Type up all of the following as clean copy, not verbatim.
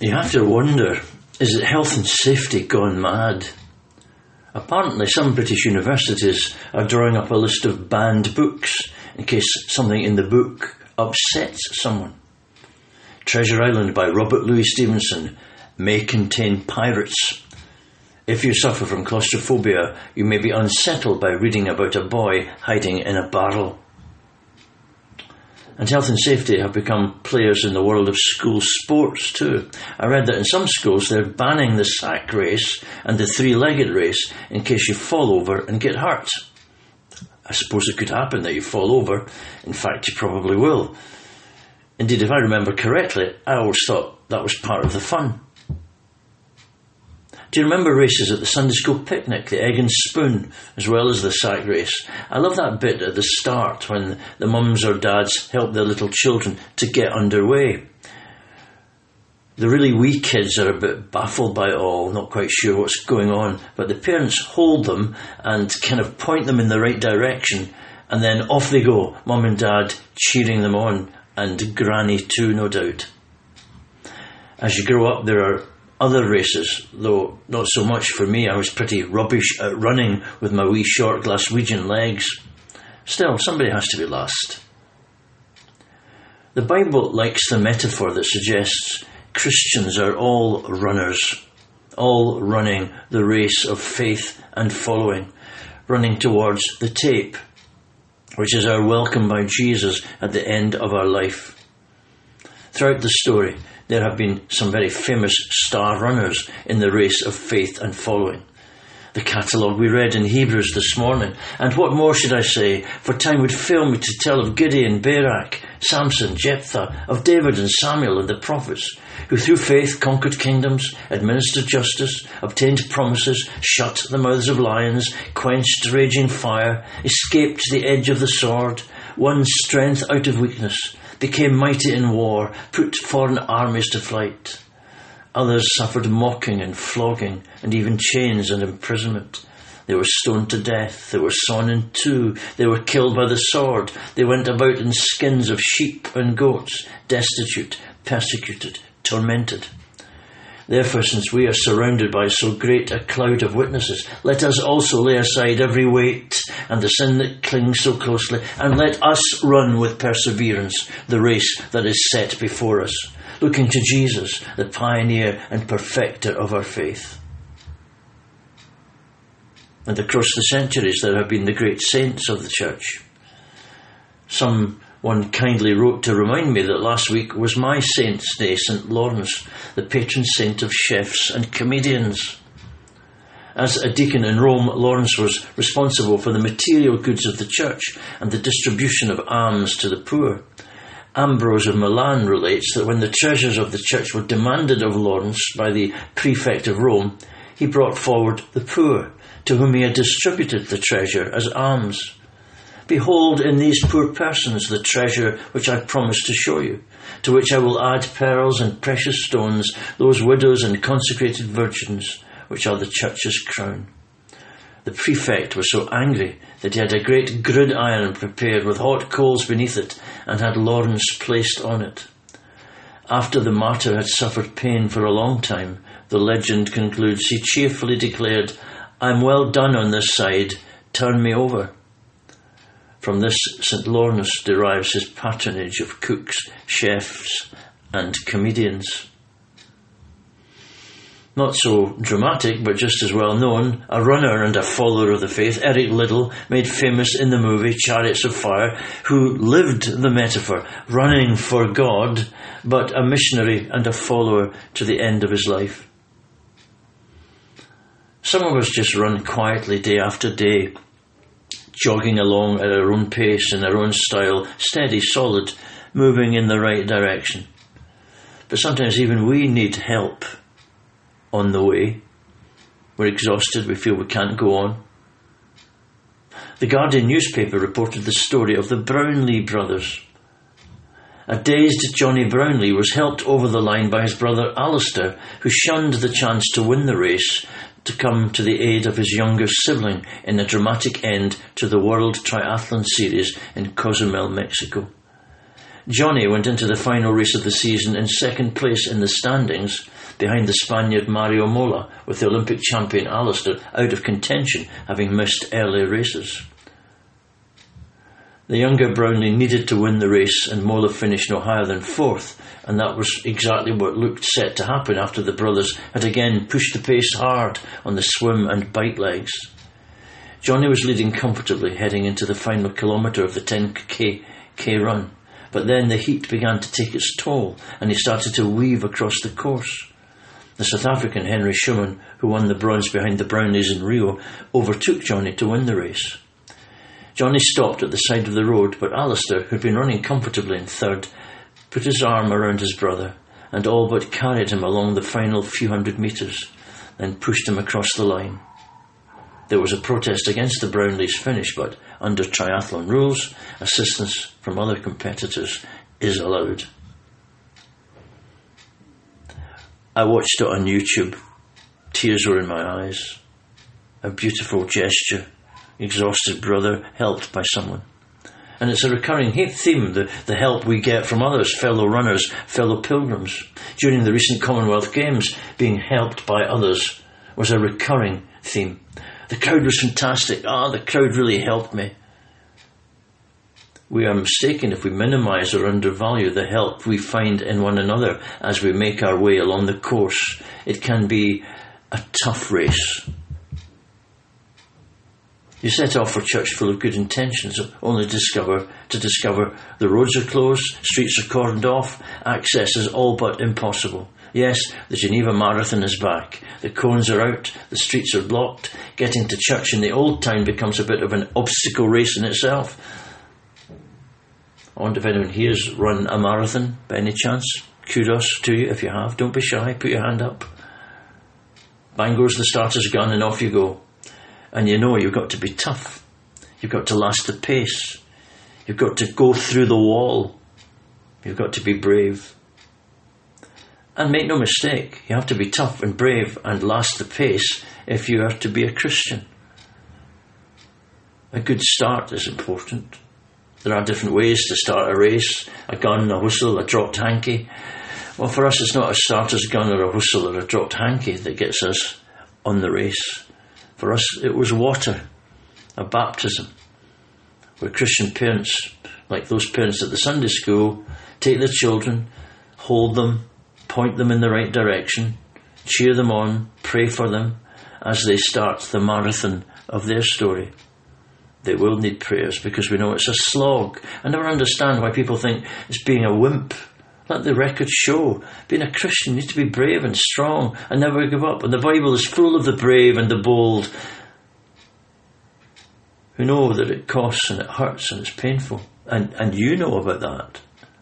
You have to wonder, is it health and safety gone mad? Apparently some British universities are drawing up a list of banned books in case something in the book upsets someone. Treasure Island by Robert Louis Stevenson may contain pirates. If you suffer from claustrophobia, you may be unsettled by reading about a boy hiding in a barrel. And health and safety have become players in the world of school sports too. I read that in some schools they're banning the sack race and the three-legged race in case you fall over and get hurt. I suppose it could happen that you fall over. In fact, you probably will. Indeed, if I remember correctly, I always thought that was part of the fun. Do you remember races at the Sunday school picnic, the egg and spoon, as well as the sack race? I love that bit at the start when the mums or dads help their little children to get underway. The really wee kids are a bit baffled by it all, not quite sure what's going on, but the parents hold them and kind of point them in the right direction, and then off they go, mum and dad cheering them on, and granny too, no doubt. As you grow up, there are other races, though not so much for me. I was pretty rubbish at running with my wee short Glaswegian legs. Still, somebody has to be last. The Bible likes the metaphor that suggests Christians are all runners, all running the race of faith and following, running towards the tape, which is our welcome by Jesus at the end of our life. Throughout the story, there have been some very famous star runners in the race of faith and following. The catalogue we read in Hebrews this morning, and what more should I say, for time would fail me to tell of Gideon, Barak, Samson, Jephthah, of David and Samuel and the prophets, who through faith conquered kingdoms, administered justice, obtained promises, shut the mouths of lions, quenched raging fire, escaped the edge of the sword, won strength out of weakness, became mighty in war, put foreign armies to flight. Others suffered mocking and flogging, and even chains and imprisonment. They were stoned to death, they were sawn in two, they were killed by the sword, they went about in skins of sheep and goats, destitute, persecuted, tormented. Therefore, since we are surrounded by so great a cloud of witnesses, let us also lay aside every weight and the sin that clings so closely, and let us run with perseverance the race that is set before us, looking to Jesus, the pioneer and perfecter of our faith. And across the centuries there have been the great saints of the church. Someone kindly wrote to remind me that last week was my Saint's Day, St. Lawrence, the patron saint of chefs and comedians. As a deacon in Rome, Lawrence was responsible for the material goods of the church and the distribution of alms to the poor. Ambrose of Milan relates that when the treasures of the church were demanded of Lawrence by the prefect of Rome, he brought forward the poor, to whom he had distributed the treasure as alms. Behold in these poor persons the treasure which I promised to show you, to which I will add pearls and precious stones, those widows and consecrated virgins, which are the church's crown. The prefect was so angry that he had a great gridiron prepared with hot coals beneath it, and had Lawrence placed on it. After the martyr had suffered pain for a long time, the legend concludes, he cheerfully declared, "I'm well done on this side, turn me over." From this, St. Lawrence derives his patronage of cooks, chefs, and comedians. Not so dramatic, but just as well known, a runner and a follower of the faith, Eric Liddell, made famous in the movie Chariots of Fire, who lived the metaphor, running for God, but a missionary and a follower to the end of his life. Some of us just run quietly day after day, jogging along at our own pace, in our own style, steady, solid, moving in the right direction. But sometimes even we need help on the way. We're exhausted, we feel we can't go on. The Guardian newspaper reported the story of the Brownlee brothers. A dazed Johnny Brownlee was helped over the line by his brother Alistair, who shunned the chance to win the race to come to the aid of his younger sibling in a dramatic end to the World Triathlon Series in Cozumel, Mexico. Johnny went into the final race of the season in second place in the standings, behind the Spaniard Mario Mola, with the Olympic champion Alistair out of contention, having missed early races. The younger Brownlee needed to win the race, and Mola finished no higher than 4th, and that was exactly what looked set to happen after the brothers had again pushed the pace hard on the swim and bike legs. Johnny was leading comfortably, heading into the final kilometre of the 10k run, but then the heat began to take its toll, and he started to weave across the course. The South African Henry Schumann, who won the bronze behind the Brownies in Rio, overtook Johnny to win the race. Johnny stopped at the side of the road, but Alistair, who'd been running comfortably in 3rd, put his arm around his brother and all but carried him along the final few hundred metres, then pushed him across the line. There was a protest against the Brownlees' finish, but under triathlon rules, assistance from other competitors is allowed. I watched it on YouTube. Tears were in my eyes. A beautiful gesture. Exhausted brother helped by someone. And it's a recurring theme, the help we get from others, fellow runners, fellow pilgrims. During the recent Commonwealth Games, being helped by others was a recurring theme. The crowd was fantastic. The crowd really helped me. We are mistaken if we minimise or undervalue the help we find in one another as we make our way along the course. It can be a tough race. You set off for church full of good intentions, only to discover the roads are closed, streets are cordoned off, access is all but impossible. Yes, the Geneva Marathon is back. The cones are out, the streets are blocked. Getting to church in the old town becomes a bit of an obstacle race in itself. I wonder if anyone here's run a marathon by any chance. Kudos to you if you have. Don't be shy, put your hand up. Bang goes the starter's gun and off you go. And you know you've got to be tough. You've got to last the pace. You've got to go through the wall. You've got to be brave. And make no mistake, you have to be tough and brave and last the pace if you are to be a Christian. A good start is important. There are different ways to start a race. A gun, a whistle, a dropped hanky. Well, for us it's not a starter's gun or a whistle or a dropped hanky that gets us on the race. For us, it was water, a baptism, where Christian parents, like those parents at the Sunday school, take their children, hold them, point them in the right direction, cheer them on, pray for them as they start the marathon of their story. They will need prayers because we know it's a slog. I never understand why people think it's being a wimp. Let the records show. Being a Christian, you need to be brave and strong and never give up. And the Bible is full of the brave and the bold who know that it costs and it hurts and it's painful. And you know about that.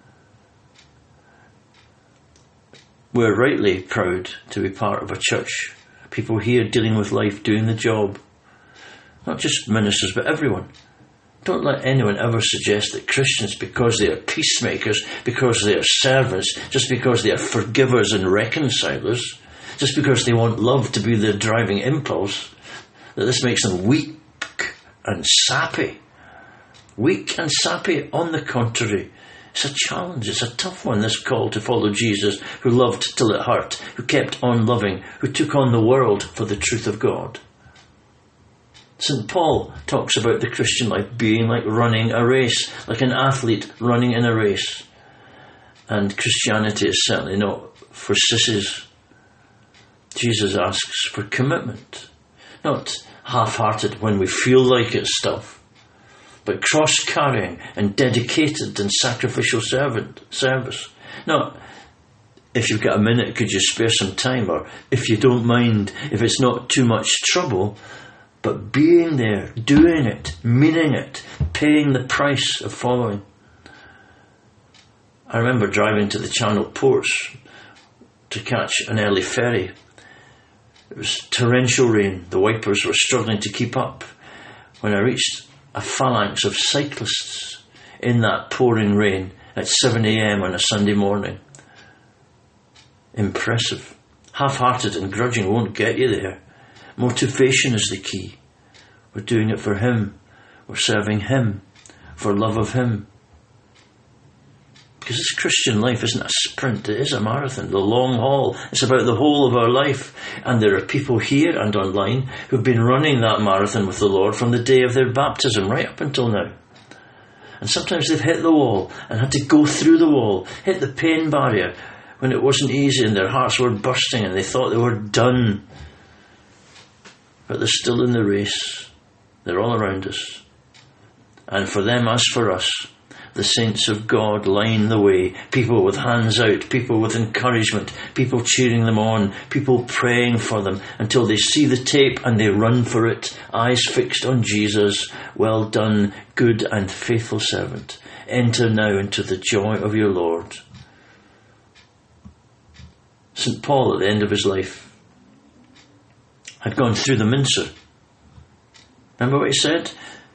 We're rightly proud to be part of a church. People here dealing with life, doing the job. Not just ministers, but everyone. Don't let anyone ever suggest that Christians, because they are peacemakers, because they are servants, just because they are forgivers and reconcilers, just because they want love to be their driving impulse, that this makes them weak and sappy. Weak and sappy, on the contrary. It's a challenge, it's a tough one, this call to follow Jesus, who loved till it hurt, who kept on loving, who took on the world for the truth of God. St. Paul talks about the Christian life being like running a race, like an athlete running in a race. And Christianity is certainly not for sissies. Jesus asks for commitment, not half-hearted when we feel like it stuff, but cross-carrying and dedicated and sacrificial service. Not, if you've got a minute, could you spare some time, or if you don't mind, if it's not too much trouble, but being there, doing it, meaning it, paying the price of following. I remember driving to the Channel ports to catch an early ferry. It was torrential rain. The wipers were struggling to keep up when I reached a phalanx of cyclists in that pouring rain at 7 a.m. on a Sunday morning. Impressive. Half-hearted and grudging won't get you there. Motivation is the key. We're doing it for Him. We're serving Him. For love of Him. Because this Christian life isn't a sprint, it is a marathon, the long haul. It's about the whole of our life. And there are people here and online who've been running that marathon with the Lord from the day of their baptism right up until now. And sometimes they've hit the wall and had to go through the wall, hit the pain barrier when it wasn't easy and their hearts were bursting and they thought they were done. But they're still in the race. They're all around us. And for them, as for us, the saints of God line the way. People with hands out, people with encouragement, people cheering them on, people praying for them until they see the tape and they run for it, eyes fixed on Jesus. Well done, good and faithful servant. Enter now into the joy of your Lord. St. Paul, at the end of his life, had gone through the mincer. Remember what he said?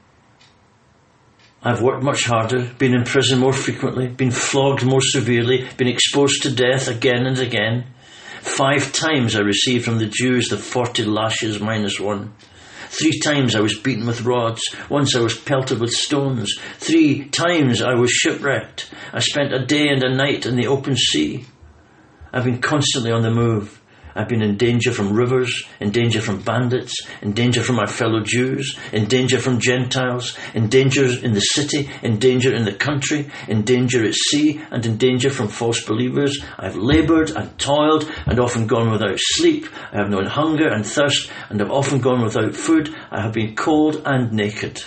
I've worked much harder, been in prison more frequently, been flogged more severely, been exposed to death again and again. 5 times I received from the Jews the 40 lashes minus 1. 3 times I was beaten with rods. Once I was pelted with stones. 3 times I was shipwrecked. I spent a day and a night in the open sea. I've been constantly on the move. I've been in danger from rivers, in danger from bandits, in danger from my fellow Jews, in danger from Gentiles, in danger in the city, in danger in the country, in danger at sea, and in danger from false believers. I've laboured and toiled and often gone without sleep. I have known hunger and thirst and have often gone without food. I have been cold and naked.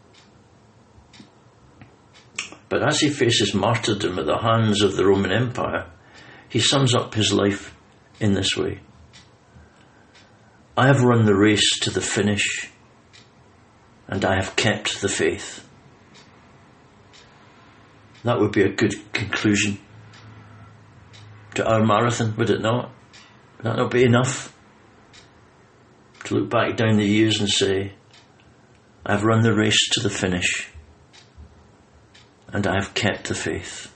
But as he faces martyrdom at the hands of the Roman Empire, he sums up his life in this way. I have run the race to the finish, and I have kept the faith. That would be a good conclusion to our marathon, would it not? Would that not be enough? To look back down the years and say, I have run the race to the finish, and I have kept the faith.